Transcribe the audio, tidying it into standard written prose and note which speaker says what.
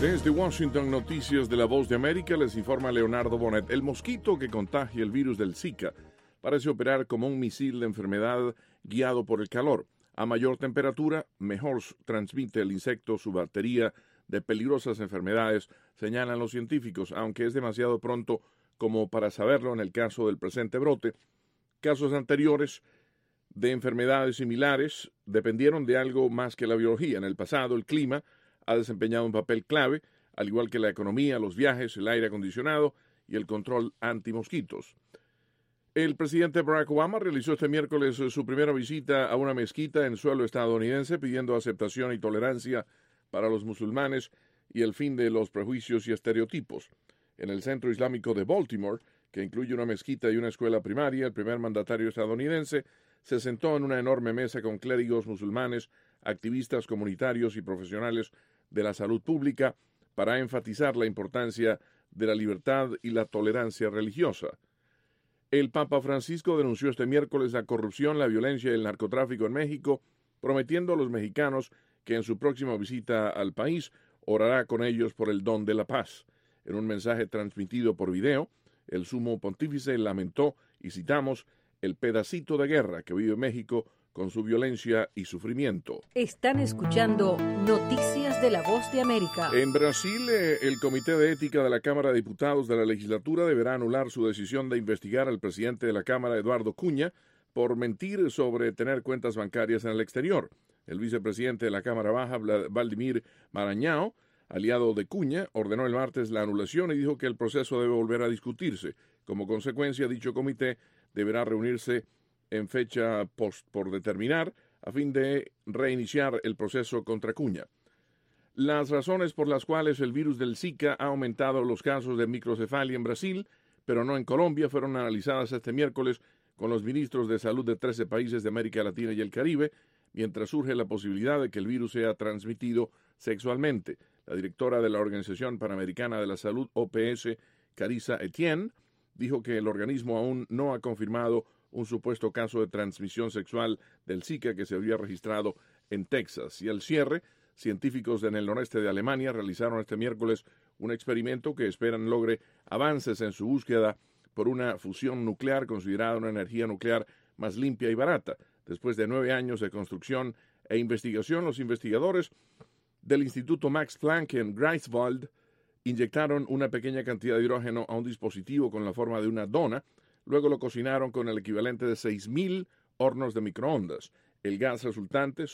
Speaker 1: Desde Washington, Noticias de la Voz de América, les informa Leonardo Bonet. El mosquito que contagia el virus del Zika parece operar como un misil de enfermedad guiado por el calor. A mayor temperatura, mejor transmite el insecto su batería de peligrosas enfermedades, señalan los científicos, aunque es demasiado pronto como para saberlo en el caso del presente brote. Casos anteriores de enfermedades similares dependieron de algo más que la biología. En el pasado, el clima ha desempeñado un papel clave, al igual que la economía, los viajes, el aire acondicionado y el control antimosquitos. El presidente Barack Obama realizó este miércoles su primera visita a una mezquita en suelo estadounidense, pidiendo aceptación y tolerancia para los musulmanes y el fin de los prejuicios y estereotipos. En el centro islámico de Baltimore, que incluye una mezquita y una escuela primaria, el primer mandatario estadounidense se sentó en una enorme mesa con clérigos musulmanes, activistas comunitarios y profesionales de la salud pública para enfatizar la importancia de la libertad y la tolerancia religiosa. El Papa Francisco denunció este miércoles la corrupción, la violencia y el narcotráfico en México, prometiendo a los mexicanos que en su próxima visita al país orará con ellos por el don de la paz. En un mensaje transmitido por video, el sumo pontífice lamentó, y citamos, el pedacito de guerra que vive México con su violencia y sufrimiento.
Speaker 2: Están escuchando Noticias de la Voz de América.
Speaker 1: En Brasil, el Comité de Ética de la Cámara de Diputados de la legislatura deberá anular su decisión de investigar al presidente de la Cámara, Eduardo Cunha, por mentir sobre tener cuentas bancarias en el exterior. El vicepresidente de la Cámara Baja, Valdemir Maranhão, aliado de Cunha, ordenó el martes la anulación y dijo que el proceso debe volver a discutirse. Como consecuencia, dicho comité deberá reunirse en fecha por determinar a fin de reiniciar el proceso contra Cunha. Las razones por las cuales el virus del Zika ha aumentado los casos de microcefalia en Brasil, pero no en Colombia, fueron analizadas este miércoles con los ministros de salud de 13 países de América Latina y el Caribe, mientras surge la posibilidad de que el virus sea transmitido sexualmente. La directora de la Organización Panamericana de la Salud, OPS, Carissa Etienne, dijo que el organismo aún no ha confirmado un supuesto caso de transmisión sexual del Zika que se había registrado en Texas. Y al cierre, científicos en el noreste de Alemania realizaron este miércoles un experimento que esperan logre avances en su búsqueda por una fusión nuclear considerada una energía nuclear más limpia y barata. Después de 9 años de construcción e investigación, los investigadores del Instituto Max Planck en Greifswald inyectaron una pequeña cantidad de hidrógeno a un dispositivo con la forma de una dona. Luego lo cocinaron con el equivalente de 6,000 hornos de microondas. El gas resultante